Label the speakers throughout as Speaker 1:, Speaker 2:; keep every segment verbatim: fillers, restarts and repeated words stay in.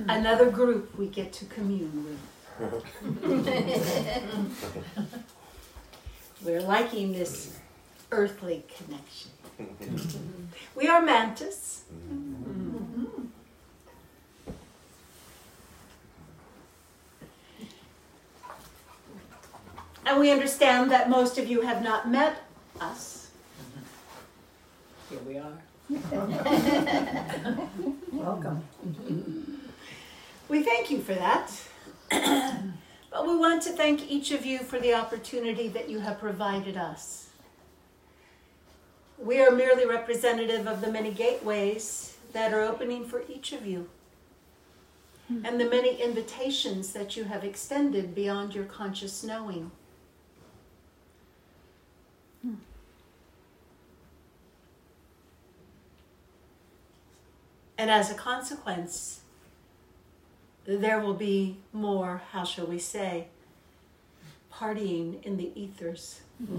Speaker 1: Another group we get to commune with. We're liking this earthly connection. We are mantis. And we understand that most of you have not met us. Here we are.
Speaker 2: Welcome.
Speaker 1: We thank you for that. But we want to thank each of you for the opportunity that you have provided us. We are merely representative of the many gateways that are opening for each of you, and the many invitations that you have extended beyond your conscious knowing. And as a consequence, there will be more, how shall we say, partying in the ethers.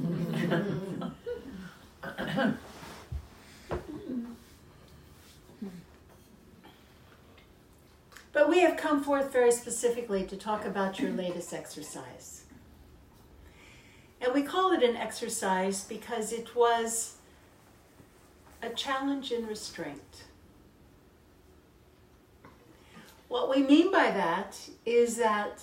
Speaker 1: But we have come forth very specifically to talk about your latest exercise. And we call it an exercise because it was a challenge in restraint. What we mean by that is that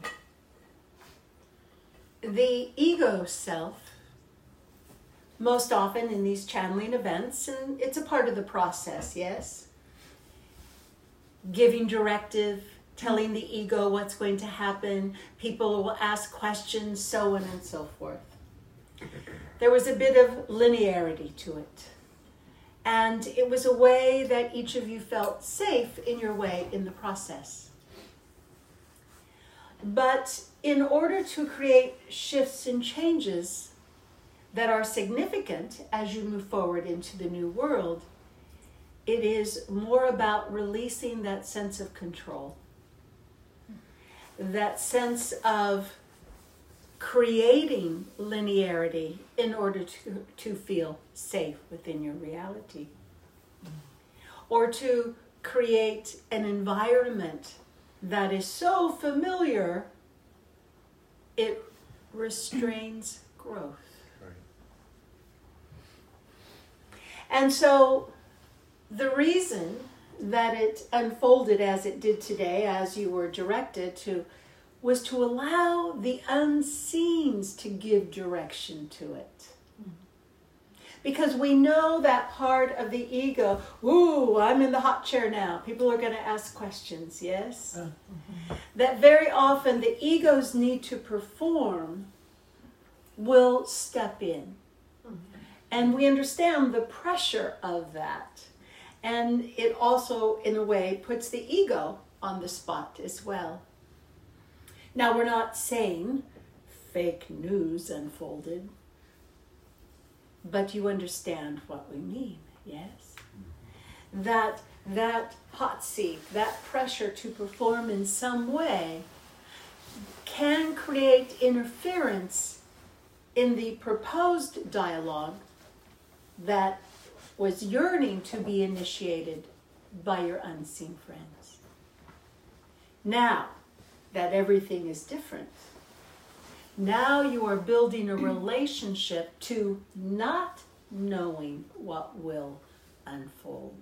Speaker 1: the ego self, most often in these channeling events, and it's a part of the process, yes? Giving directive, telling the ego what's going to happen, people will ask questions, so on and so forth. There was a bit of linearity to it. And it was a way that each of you felt safe in your way in the process. But in order to create shifts and changes that are significant as you move forward into the new world, it is more about releasing that sense of control, that sense of creating linearity in order to, to feel safe within your reality, or to create an environment that is so familiar it restrains growth.
Speaker 3: Right.
Speaker 1: And so the reason that it unfolded as it did today, as you were directed to, was to allow the unseens to give direction to it. Because we know that part of the ego, ooh, I'm in the hot chair now. People are going to ask questions, yes? Mm-hmm. That very often the ego's need to perform will step in. Mm-hmm. And we understand the pressure of that. And it also, in a way, puts the ego on the spot as well. Now, we're not saying fake news unfolded, but you understand what we mean, yes? That, that hot seat, that pressure to perform in some way can create interference in the proposed dialogue that was yearning to be initiated by your unseen friends. Now that everything is different, now you are building a relationship to not knowing what will unfold.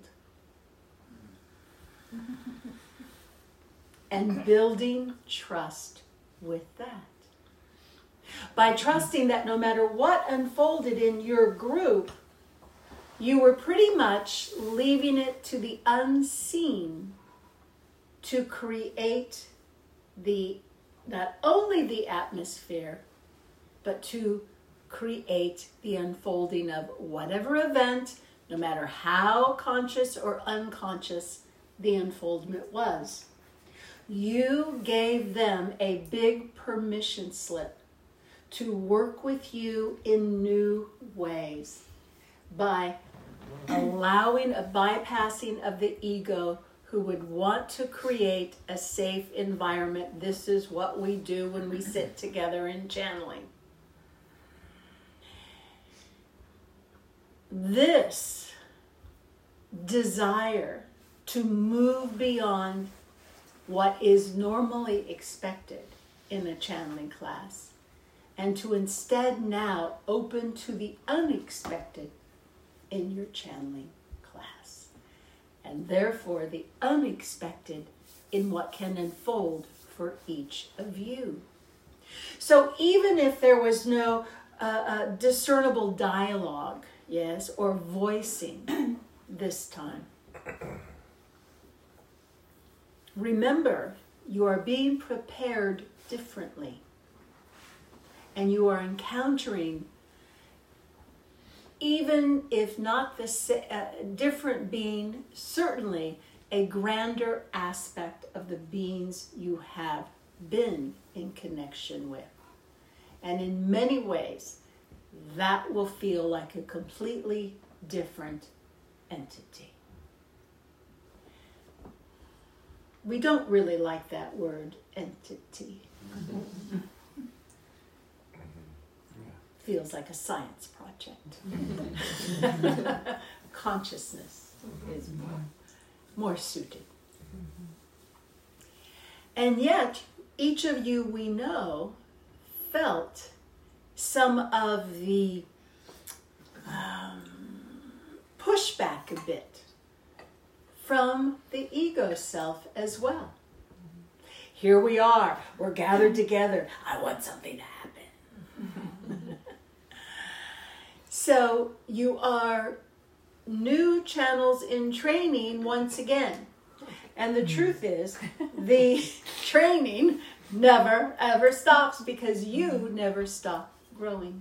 Speaker 1: And building trust with that. By trusting that no matter what unfolded in your group, you were pretty much leaving it to the unseen to create the not only the atmosphere, but to create the unfolding of whatever event, no matter how conscious or unconscious the unfoldment was. You gave them a big permission slip to work with you in new ways by allowing a bypassing of the ego who would want to create a safe environment. This is what we do when we sit together in channeling. This desire to move beyond what is normally expected in a channeling class, and to instead now open to the unexpected in your channeling class, and therefore the unexpected in what can unfold for each of you. So even if there was no uh, uh, discernible dialogue, yes, or voicing this time, remember, you are being prepared differently, and you are encountering, even if not the sa- uh, different being, certainly a grander aspect of the beings you have been in connection with. And in many ways, that will feel like a completely different entity. We don't really like that word, entity. Feels like a science project. Consciousness is more, more suited. And yet, each of you we know felt some of the um, pushback a bit from the ego self as well. Here we are, we're gathered together. I want something to happen. So you are new channels in training once again. And the truth is, the training never ever stops because you never stop growing.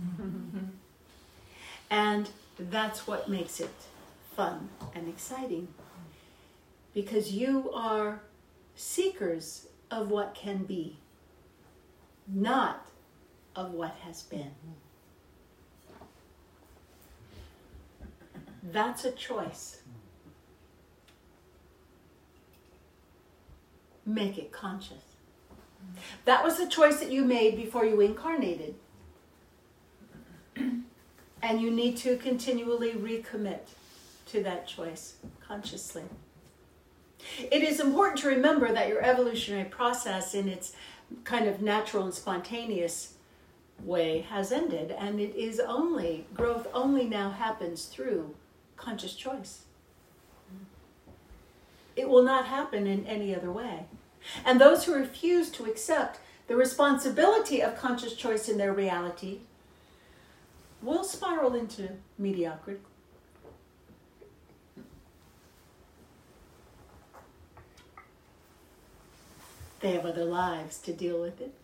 Speaker 1: And that's what makes it fun and exciting. Because you are seekers of what can be, not of what has been. That's a choice. Make it conscious. That was the choice that you made before you incarnated. And you need to continually recommit to that choice consciously. It is important to remember that your evolutionary process in its kind of natural and spontaneous way has ended, and it is only, growth only now happens through conscious choice. It will not happen in any other way. And those who refuse to accept the responsibility of conscious choice in their reality will spiral into mediocrity. They have other lives to deal with it.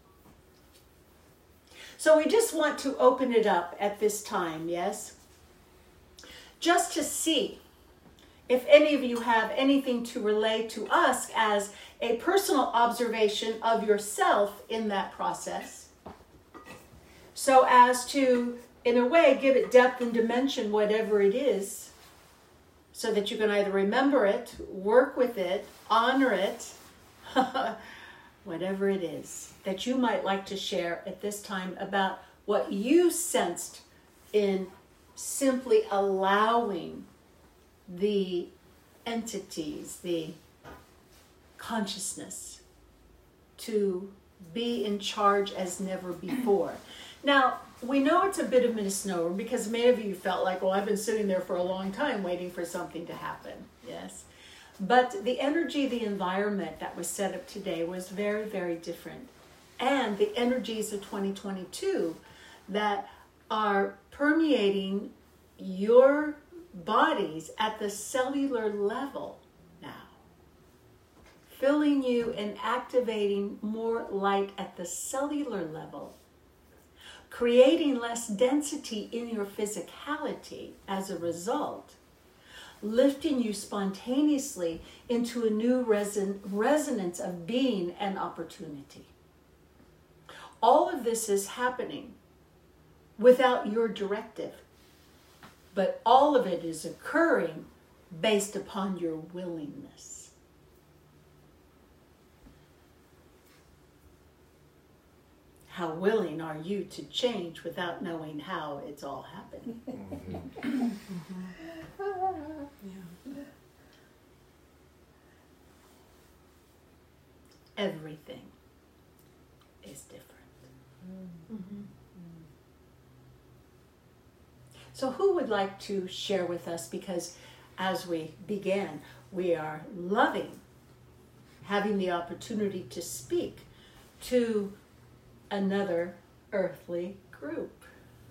Speaker 1: So we just want to open it up at this time, yes? Just to see if any of you have anything to relay to us as a personal observation of yourself in that process, so as to, in a way, give it depth and dimension, whatever it is, so that you can either remember it, work with it, honor it, whatever it is that you might like to share at this time about what you sensed in simply allowing the entities, the consciousness, to be in charge as never before. Now, we know it's a bit of a misnomer because many of you felt like, well, I've been sitting there for a long time waiting for something to happen. Yes. But the energy, the environment that was set up today was very, very different. And the energies of twenty twenty-two that are permeating your bodies at the cellular level now, filling you and activating more light at the cellular level, creating less density in your physicality as a result, lifting you spontaneously into a new reson- resonance of being and opportunity. All of this is happening without your directive, but all of it is occurring based upon your willingness. How willing are you to change without knowing how it's all happening?
Speaker 2: Mm-hmm.
Speaker 3: Yeah.
Speaker 1: everything is different. Mm-hmm. So who would like to share with us, because as we began, we are loving having the opportunity to speak to another earthly group.